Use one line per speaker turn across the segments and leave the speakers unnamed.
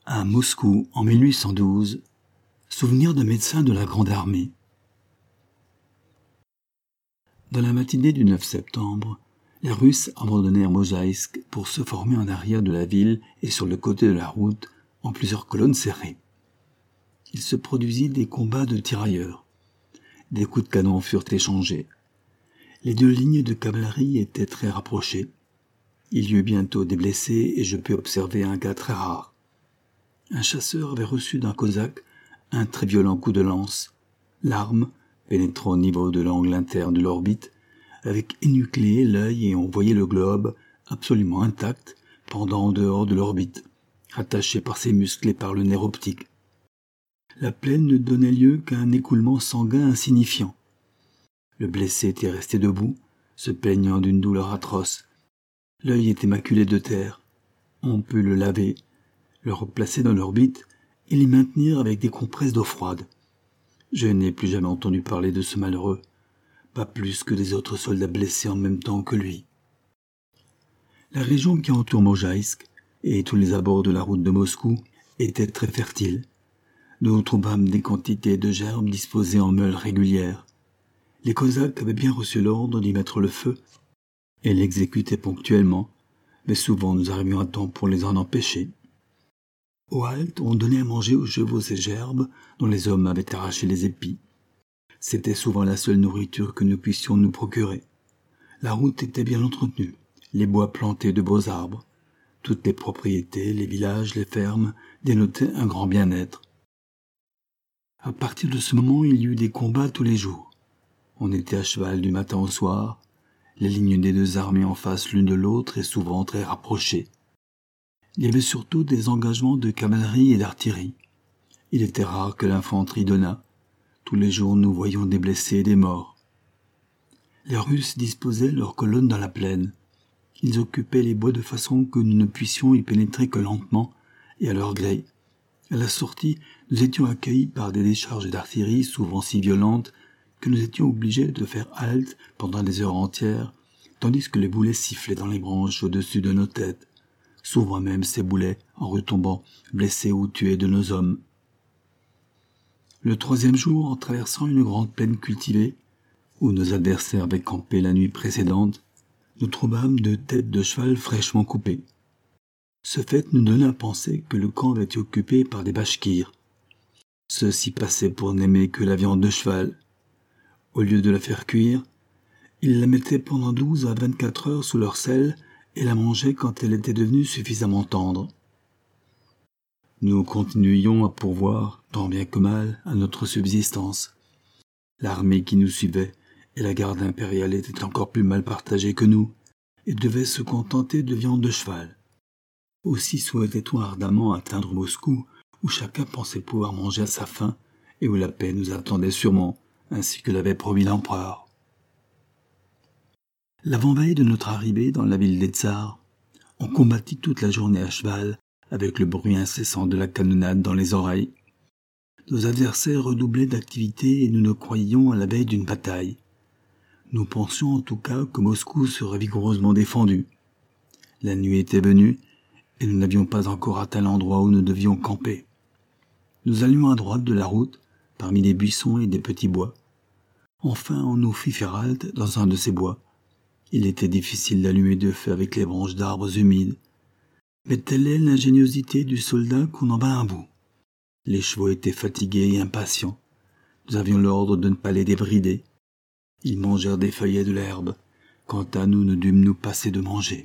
À Moscou, en 1812, souvenir de médecin de la Grande Armée. Dans la matinée du 9 septembre, les Russes abandonnèrent Mojaïsk pour se former en arrière de la ville et sur le côté de la route en plusieurs colonnes serrées. Il se produisit des combats de tirailleurs. Des coups de canon furent échangés. Les deux lignes de cavalerie étaient très rapprochées. Il y eut bientôt des blessés et je pus observer un cas très rare. Un chasseur avait reçu d'un cosaque un très violent coup de lance. L'arme, pénétrant au niveau de l'angle interne de l'orbite, avait énucléé l'œil et on voyait le globe, absolument intact, pendant en dehors de l'orbite, rattaché par ses muscles et par le nerf optique. La plaie ne donnait lieu qu'à un écoulement sanguin insignifiant. Le blessé était resté debout, se plaignant d'une douleur atroce. L'œil était maculé de terre. On put le laver, le replacer dans l'orbite et l'y maintenir avec des compresses d'eau froide. Je n'ai plus jamais entendu parler de ce malheureux, pas plus que des autres soldats blessés en même temps que lui. La région qui entoure Mojaïsk et tous les abords de la route de Moscou était très fertile. Nous trouvâmes des quantités de gerbes disposées en meules régulières. Les Cosaques avaient bien reçu l'ordre d'y mettre le feu et l'exécutaient ponctuellement, mais souvent nous arrivions à temps pour les en empêcher. Aux haltes, on donnait à manger aux chevaux ces gerbes dont les hommes avaient arraché les épis. C'était souvent la seule nourriture que nous puissions nous procurer. La route était bien entretenue, les bois plantés de beaux arbres. Toutes les propriétés, les villages, les fermes dénotaient un grand bien-être. À partir de ce moment, il y eut des combats tous les jours. On était à cheval du matin au soir, les lignes des deux armées en face l'une de l'autre et souvent très rapprochées. Il y avait surtout des engagements de cavalerie et d'artillerie. Il était rare que l'infanterie donnât. Tous les jours nous voyions des blessés et des morts. Les Russes disposaient leurs colonnes dans la plaine. Ils occupaient les bois de façon que nous ne puissions y pénétrer que lentement et à leur gré. À la sortie, nous étions accueillis par des décharges d'artillerie souvent si violentes que nous étions obligés de faire halte pendant des heures entières, tandis que les boulets sifflaient dans les branches au-dessus de nos têtes. Souvent même ces boulets, en retombant, blessaient ou tuaient de nos hommes. Le troisième jour, en traversant une grande plaine cultivée, où nos adversaires avaient campé la nuit précédente, nous trouvâmes deux têtes de cheval fraîchement coupées. Ce fait nous donna à penser que le camp avait été occupé par des bachkirs. Ceux-ci passaient pour n'aimer que la viande de cheval. Au lieu de la faire cuire, ils la mettaient pendant 12 à 24 heures sous leur selle et la mangeaient quand elle était devenue suffisamment tendre. Nous continuions à pourvoir, tant bien que mal, à notre subsistance. L'armée qui nous suivait et la garde impériale étaient encore plus mal partagées que nous et devaient se contenter de viande de cheval. Aussi souhaitait-on ardemment atteindre Moscou, où chacun pensait pouvoir manger à sa faim et où la paix nous attendait sûrement, ainsi que l'avait promis l'empereur. L'avant-veille de notre arrivée dans la ville des Tsars, on combattit toute la journée à cheval, avec le bruit incessant de la canonnade dans les oreilles. Nos adversaires redoublaient d'activité et nous nous croyions à la veille d'une bataille. Nous pensions en tout cas que Moscou serait vigoureusement défendue. La nuit était venue et nous n'avions pas encore atteint l'endroit où nous devions camper. Nous allions à droite de la route, parmi des buissons et des petits bois. Enfin, on nous fit faire halte dans un de ces bois. Il était difficile d'allumer de feu avec les branches d'arbres humides. Mais telle est l'ingéniosité du soldat qu'on en vint à bout. Les chevaux étaient fatigués et impatients. Nous avions l'ordre de ne pas les débrider. Ils mangèrent des feuillets de l'herbe. Quant à nous, ne dûmes nous passer de manger.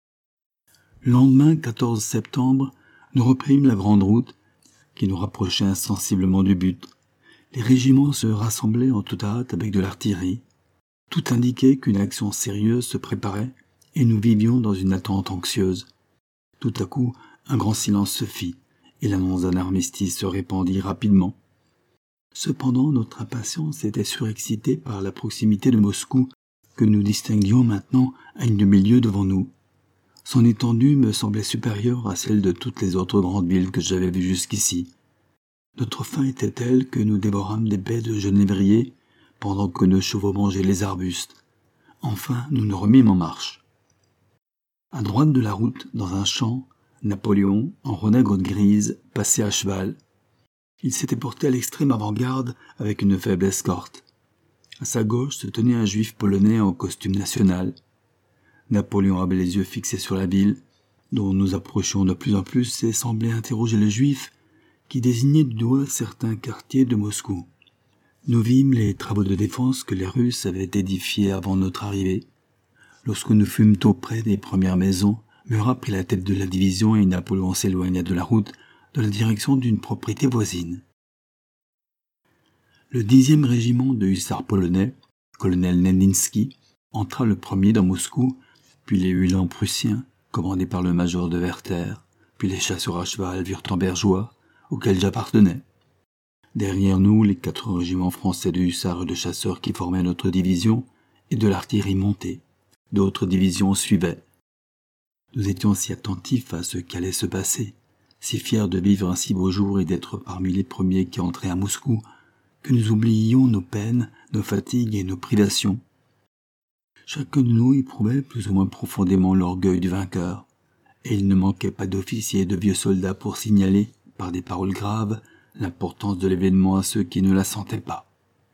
Le lendemain, 14 septembre, nous reprîmes la grande route qui nous rapprochait insensiblement du but. Les régiments se rassemblaient en toute hâte avec de l'artillerie. Tout indiquait qu'une action sérieuse se préparait et nous vivions dans une attente anxieuse. Tout à coup, un grand silence se fit et l'annonce d'un armistice se répandit rapidement. Cependant, notre impatience était surexcitée par la proximité de Moscou que nous distinguions maintenant à une demi-lieue devant nous. Son étendue me semblait supérieure à celle de toutes les autres grandes villes que j'avais vues jusqu'ici. Notre faim était telle que nous dévorâmes des baies de genévrier pendant que nos chevaux mangeaient les arbustes. Enfin, nous nous remîmes en marche. À droite de la route, dans un champ, Napoléon, en renègre grise, passait à cheval. Il s'était porté à l'extrême avant-garde avec une faible escorte. À sa gauche se tenait un juif polonais en costume national. Napoléon avait les yeux fixés sur la ville, dont nous approchions de plus en plus et semblait interroger le juif qui désignait du doigt certains quartiers de Moscou. Nous vîmes les travaux de défense que les Russes avaient édifiés avant notre arrivée. Lorsque nous fûmes auprès des premières maisons, Murat prit la tête de la division et Napoléon s'éloigna de la route dans la direction d'une propriété voisine. Le 10e régiment de hussards polonais, colonel Neninsky, entra le premier dans Moscou, puis les Uhlans prussiens, commandés par le major de Werther, puis les chasseurs à cheval wurtembergeois, auxquels j'appartenais. Derrière nous, les 4 régiments français de hussards et de chasseurs qui formaient notre division, et de l'artillerie montée. D'autres divisions suivaient. Nous étions si attentifs à ce qui allait se passer, si fiers de vivre un si beau jour et d'être parmi les premiers qui entraient à Moscou, que nous oubliions nos peines, nos fatigues et nos privations. Chacun de nous éprouvait plus ou moins profondément l'orgueil du vainqueur, et il ne manquait pas d'officiers et de vieux soldats pour signaler, par des paroles graves, l'importance de l'événement à ceux qui ne la sentaient pas.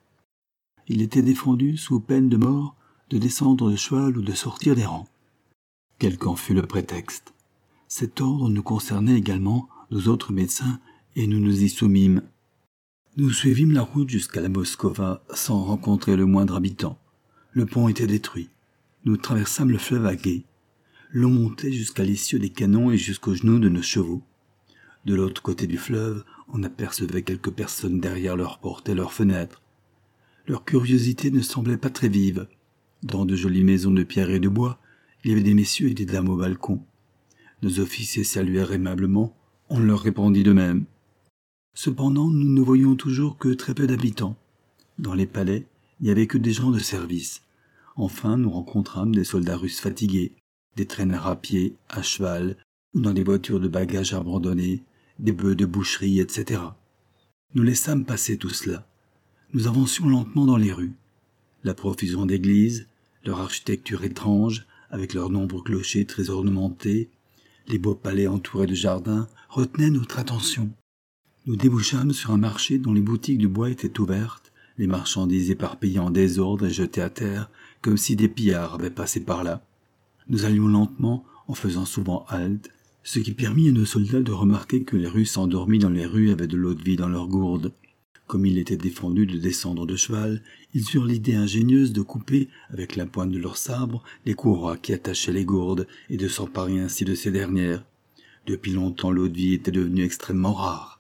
Il était défendu, sous peine de mort, de descendre de cheval ou de sortir des rangs. Quel qu'en fût le prétexte. Cet ordre nous concernait également, nous autres médecins, et nous nous y soumîmes. Nous suivîmes la route jusqu'à la Moskova sans rencontrer le moindre habitant. Le pont était détruit. Nous traversâmes le fleuve à gué. L'eau montait jusqu'à l'essieu des canons et jusqu'aux genoux de nos chevaux. De l'autre côté du fleuve, on apercevait quelques personnes derrière leurs portes et leurs fenêtres. Leur curiosité ne semblait pas très vive. Dans de jolies maisons de pierre et de bois, il y avait des messieurs et des dames au balcon. Nos officiers saluèrent aimablement, on leur répondit de même. Cependant, nous ne voyions toujours que très peu d'habitants. Dans les palais, il n'y avait que des gens de service. Enfin, nous rencontrâmes des soldats russes fatigués, des traîneurs à pied, à cheval, ou dans des voitures de bagages abandonnées, des bœufs de boucherie, etc. Nous laissâmes passer tout cela. Nous avancions lentement dans les rues. La profusion d'églises, leur architecture étrange, avec leurs nombreux clochers très ornementés, les beaux palais entourés de jardins, retenaient notre attention. Nous débouchâmes sur un marché dont les boutiques du bois étaient ouvertes, les marchandises éparpillées en désordre et jetées à terre, comme si des pillards avaient passé par là. Nous allions lentement, en faisant souvent halte, ce qui permit à nos soldats de remarquer que les Russes endormis dans les rues avaient de l'eau-de-vie dans leurs gourdes. Comme il était défendu de descendre de cheval, ils eurent l'idée ingénieuse de couper, avec la pointe de leur sabre, les courroies qui attachaient les gourdes, et de s'emparer ainsi de ces dernières. Depuis longtemps, l'eau-de-vie était devenue extrêmement rare.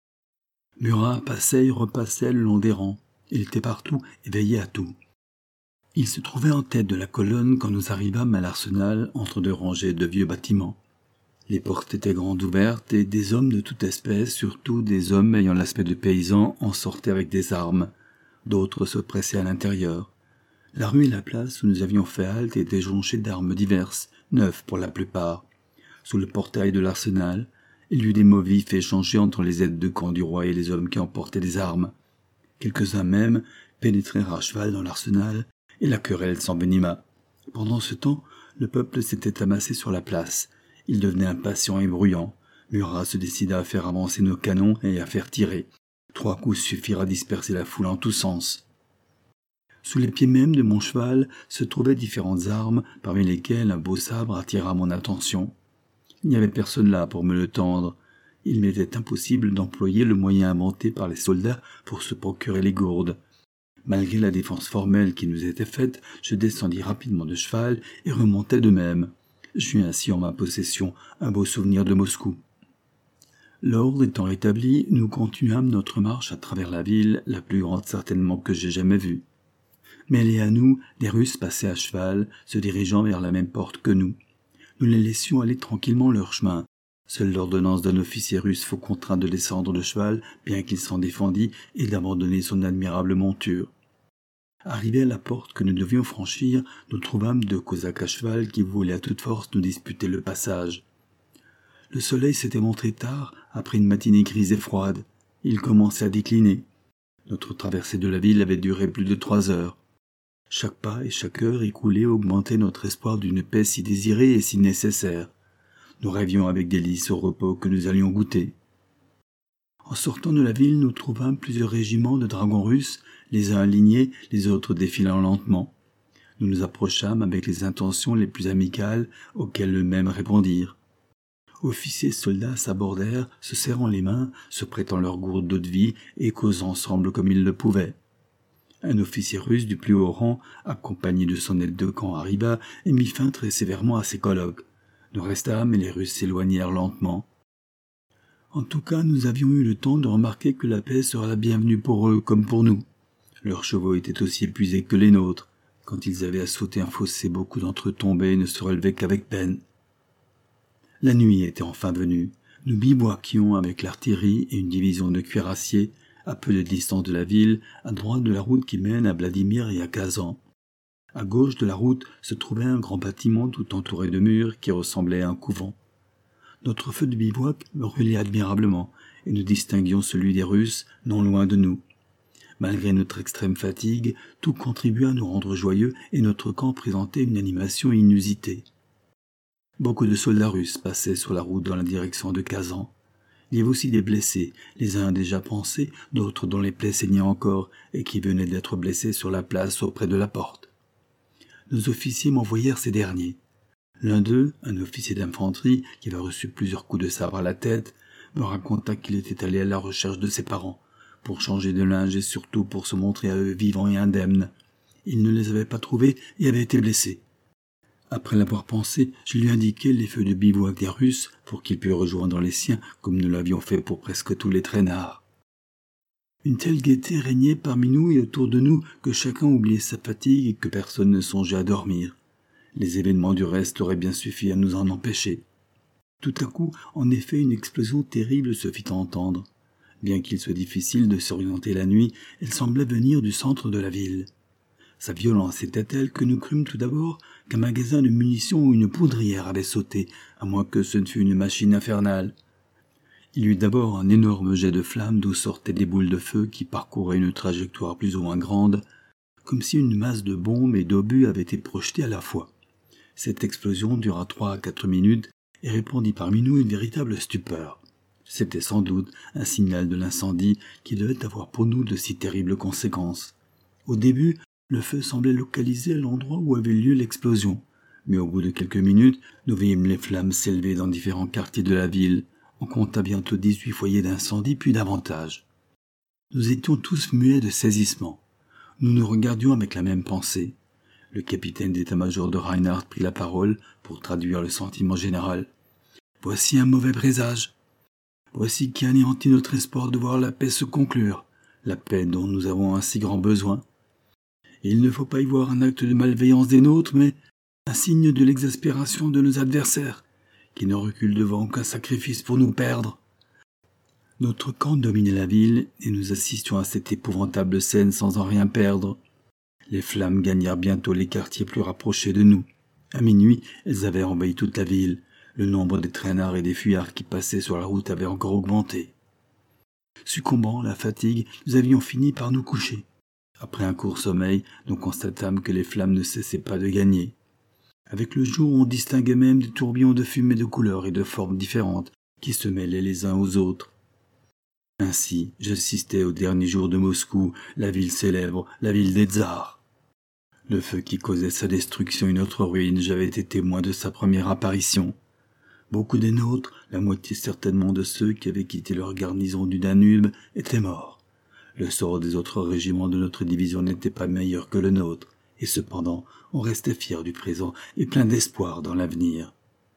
Murat passait et repassait le long des rangs. Il était partout et veillait à tout. Il se trouvait en tête de la colonne quand nous arrivâmes à l'arsenal entre 2 rangées de vieux bâtiments. Les portes étaient grandes ouvertes et des hommes de toute espèce, surtout des hommes ayant l'aspect de paysans, en sortaient avec des armes. D'autres se pressaient à l'intérieur. La rue et la place où nous avions fait halte étaient jonchées d'armes diverses, neuves pour la plupart. Sous le portail de l'arsenal, il y eut des mots vifs échangés entre les aides de camp du roi et les hommes qui emportaient des armes. Quelques-uns même pénétrèrent à cheval dans l'arsenal et la querelle s'envenima. Pendant ce temps, le peuple s'était amassé sur la place. Il devenait impatient et bruyant. Murat se décida à faire avancer nos canons et à faire tirer. 3 coups suffirent à disperser la foule en tous sens. Sous les pieds même de mon cheval se trouvaient différentes armes, parmi lesquelles un beau sabre attira mon attention. Il n'y avait personne là pour me le tendre. Il m'était impossible d'employer le moyen inventé par les soldats pour se procurer les gourdes. Malgré la défense formelle qui nous était faite, je descendis rapidement de cheval et remontai de même. J'eus ainsi en ma possession un beau souvenir de Moscou. L'ordre étant rétabli, nous continuâmes notre marche à travers la ville, la plus grande certainement que j'ai jamais vue. Mêlés à nous, des Russes passaient à cheval, se dirigeant vers la même porte que nous. Nous les laissions aller tranquillement leur chemin. Seule l'ordonnance d'un officier russe fut contraint de descendre de cheval, bien qu'il s'en défendît, et d'abandonner son admirable monture. Arrivés à la porte que nous devions franchir, nous trouvâmes 2 cosaques à cheval qui voulaient à toute force nous disputer le passage. Le soleil s'était montré tard, après une matinée grise et froide. Il commençait à décliner. Notre traversée de la ville avait duré plus de 3 heures. Chaque pas et chaque heure écoulée augmentait notre espoir d'une paix si désirée et si nécessaire. Nous rêvions avec délice au repos que nous allions goûter. En sortant de la ville, nous trouvâmes plusieurs régiments de dragons russes, les uns alignés, les autres défilant lentement. Nous nous approchâmes avec les intentions les plus amicales auxquelles eux-mêmes répondirent. Officiers et soldats s'abordèrent, se serrant les mains, se prêtant leurs gourdes d'eau-de-vie et causant ensemble comme ils le pouvaient. Un officier russe du plus haut rang, accompagné de son aide de camp, arriva et mit fin très sévèrement à ses colloques. Nous restâmes et les Russes s'éloignèrent lentement. En tout cas, nous avions eu le temps de remarquer que la paix sera la bienvenue pour eux comme pour nous. Leurs chevaux étaient aussi épuisés que les nôtres. Quand ils avaient à sauter un fossé, beaucoup d'entre eux tombaient et ne se relevaient qu'avec peine. La nuit était enfin venue. Nous bivouaquions avec l'artillerie et une division de cuirassiers, à peu de distance de la ville, à droite de la route qui mène à Vladimir et à Kazan. À gauche de la route se trouvait un grand bâtiment tout entouré de murs qui ressemblait à un couvent. Notre feu de bivouac brûlait admirablement, et nous distinguions celui des Russes non loin de nous. Malgré notre extrême fatigue, tout contribua à nous rendre joyeux et notre camp présentait une animation inusitée. Beaucoup de soldats russes passaient sur la route dans la direction de Kazan. Il y avait aussi des blessés, les uns déjà pansés, d'autres dont les plaies saignaient encore et qui venaient d'être blessés sur la place auprès de la porte. Nos officiers m'envoyèrent ces derniers. L'un d'eux, un officier d'infanterie qui avait reçu plusieurs coups de sabre à la tête, me raconta qu'il était allé à la recherche de ses parents, pour changer de linge et surtout pour se montrer à eux vivants et indemnes. Il ne les avait pas trouvés et avait été blessé. Après l'avoir pensé, je lui indiquai les feux de bivouac des Russes pour qu'il pût rejoindre les siens comme nous l'avions fait pour presque tous les traînards. Une telle gaieté régnait parmi nous et autour de nous que chacun oubliait sa fatigue et que personne ne songeait à dormir. Les événements du reste auraient bien suffi à nous en empêcher. Tout à coup, en effet, une explosion terrible se fit entendre. Bien qu'il soit difficile de s'orienter la nuit, elle semblait venir du centre de la ville. Sa violence était telle que nous crûmes tout d'abord qu'un magasin de munitions ou une poudrière avait sauté, à moins que ce ne fût une machine infernale. Il y eut d'abord un énorme jet de flammes d'où sortaient des boules de feu qui parcouraient une trajectoire plus ou moins grande, comme si une masse de bombes et d'obus avait été projetée à la fois. Cette explosion dura 3 à 4 minutes et répandit parmi nous une véritable stupeur. C'était sans doute un signal de l'incendie qui devait avoir pour nous de si terribles conséquences. Au début, le feu semblait localiser l'endroit où avait lieu l'explosion, mais au bout de quelques minutes, nous vîmes les flammes s'élever dans différents quartiers de la ville. On compta bientôt 18 foyers d'incendie, puis davantage. Nous étions tous muets de saisissement. Nous nous regardions avec la même pensée. Le capitaine d'état-major de Reinhardt prit la parole pour traduire le sentiment général. « Voici un mauvais présage. Voici qui anéantit notre espoir de voir la paix se conclure, la paix dont nous avons un si grand besoin. Et il ne faut pas y voir un acte de malveillance des nôtres, mais un signe de l'exaspération de nos adversaires, qui ne reculent devant aucun sacrifice pour nous perdre. » Notre camp dominait la ville, et nous assistions à cette épouvantable scène sans en rien perdre. Les flammes gagnèrent bientôt les quartiers plus rapprochés de nous. À minuit, elles avaient envahi toute la ville. Le nombre des traînards et des fuyards qui passaient sur la route avait encore augmenté. Succombant à la fatigue, nous avions fini par nous coucher. Après un court sommeil, nous constatâmes que les flammes ne cessaient pas de gagner. Avec le jour, on distinguait même des tourbillons de fumée de couleurs et de formes différentes qui se mêlaient les uns aux autres. Ainsi, j'assistais au dernier jour de Moscou, la ville célèbre, la ville des tsars. Le feu qui causait sa destruction et notre ruine, j'avais été témoin de sa première apparition. Beaucoup des nôtres, la moitié certainement de ceux qui avaient quitté leur garnison du Danube, étaient morts. Le sort des autres régiments de notre division n'était pas meilleur que le nôtre, et cependant, on restait fiers du présent et plein d'espoir dans l'avenir.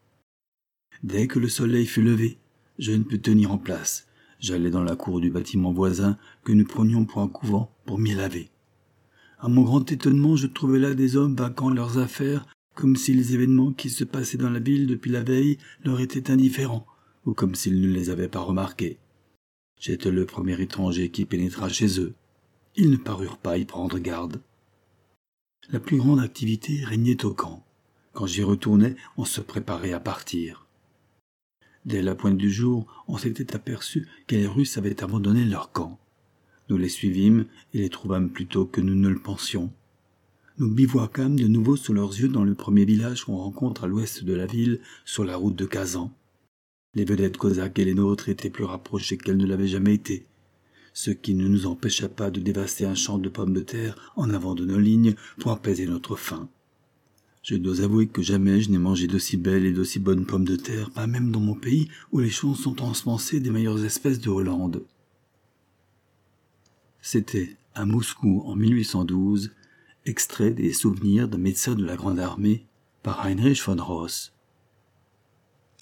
Dès que le soleil fut levé, je ne pus tenir en place. J'allai dans la cour du bâtiment voisin que nous prenions pour un couvent pour m'y laver. À mon grand étonnement, je trouvai là des hommes vaquant leurs affaires, comme si les événements qui se passaient dans la ville depuis la veille leur étaient indifférents, ou comme s'ils ne les avaient pas remarqués. J'étais le premier étranger qui pénétra chez eux. Ils ne parurent pas y prendre garde. La plus grande activité régnait au camp. Quand j'y retournai, on se préparait à partir. Dès la pointe du jour, on s'était aperçu que les Russes avaient abandonné leur camp. Nous les suivîmes et les trouvâmes plus tôt que nous ne le pensions. Nous bivouaquâmes de nouveau sous leurs yeux dans le premier village qu'on rencontre à l'ouest de la ville, sur la route de Kazan. Les vedettes cosaques et les nôtres étaient plus rapprochées qu'elles ne l'avaient jamais été, ce qui ne nous empêcha pas de dévaster un champ de pommes de terre en avant de nos lignes pour apaiser notre faim. Je dois avouer que jamais je n'ai mangé d'aussi belles et d'aussi bonnes pommes de terre, pas même dans mon pays où les choses sont ensemencées des meilleures espèces de Hollande. C'était, à Moscou en 1812, extrait des souvenirs d'un médecin de la Grande Armée par Heinrich von Ross.